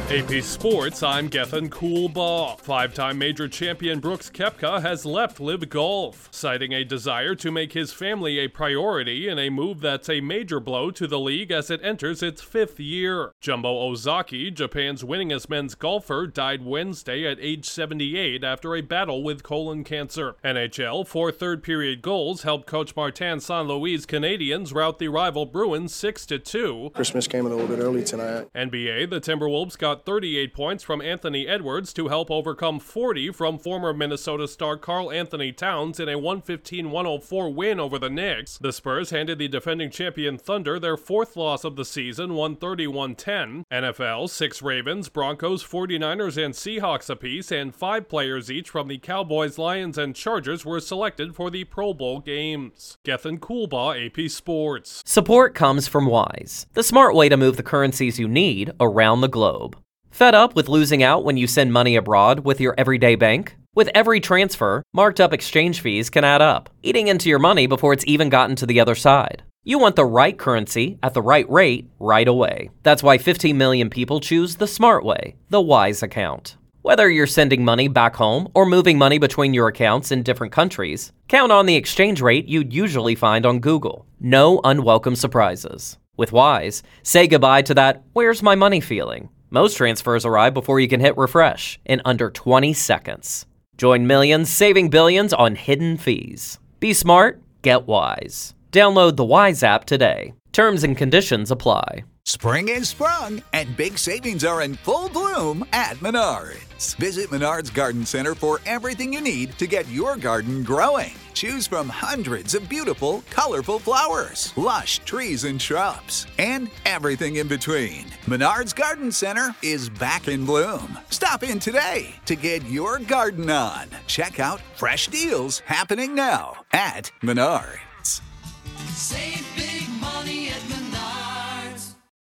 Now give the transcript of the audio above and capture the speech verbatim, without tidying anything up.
A P Sports, I'm Gethin Coolbaugh. Five-time major champion Brooks Koepka has left LIV Golf, citing a desire to make his family a priority in a move that's a major blow to the league as it enters its fifth year. Jumbo Ozaki, Japan's winningest men's golfer, died Wednesday at age seventy-eight after a battle with colon cancer. N H L, four third-period goals helped coach Martin Saint Louis' Canadiens rout the rival Bruins six to two. Christmas came a little bit early tonight. N B A, the Timberwolves got thirty-eight points from Anthony Edwards to help overcome forty from former Minnesota star Karl Anthony Towns in a one fifteen one oh four win over the Knicks. The Spurs handed the defending champion Thunder their fourth loss of the season, one thirty-one ten. N F L, six Ravens, Broncos, forty-niners, and Seahawks apiece, and five players each from the Cowboys, Lions, and Chargers were selected for the Pro Bowl games. Gethin Coolbaugh, A P Sports. Support comes from Wise, the smart way to move the currencies you need around the globe. Fed up with losing out when you send money abroad with your everyday bank? With every transfer, marked up exchange fees can add up, eating into your money before it's even gotten to the other side. You want the right currency at the right rate right away. That's why fifteen million people choose the smart way, the Wise account. Whether you're sending money back home or moving money between your accounts in different countries, count on the exchange rate you'd usually find on Google. No unwelcome surprises. With Wise, say goodbye to that "where's my money" feeling. Most transfers arrive before you can hit refresh in under twenty seconds. Join millions saving billions on hidden fees. Be smart, get Wise. Download the Wise app today. Terms and conditions apply. Spring is sprung, and big savings are in full bloom at Menards. Visit Menards Garden Center for everything you need to get your garden growing. Choose from hundreds of beautiful, colorful flowers, lush trees and shrubs, and everything in between. Menards Garden Center is back in bloom. Stop in today to get your garden on. Check out fresh deals happening now at Menards. Save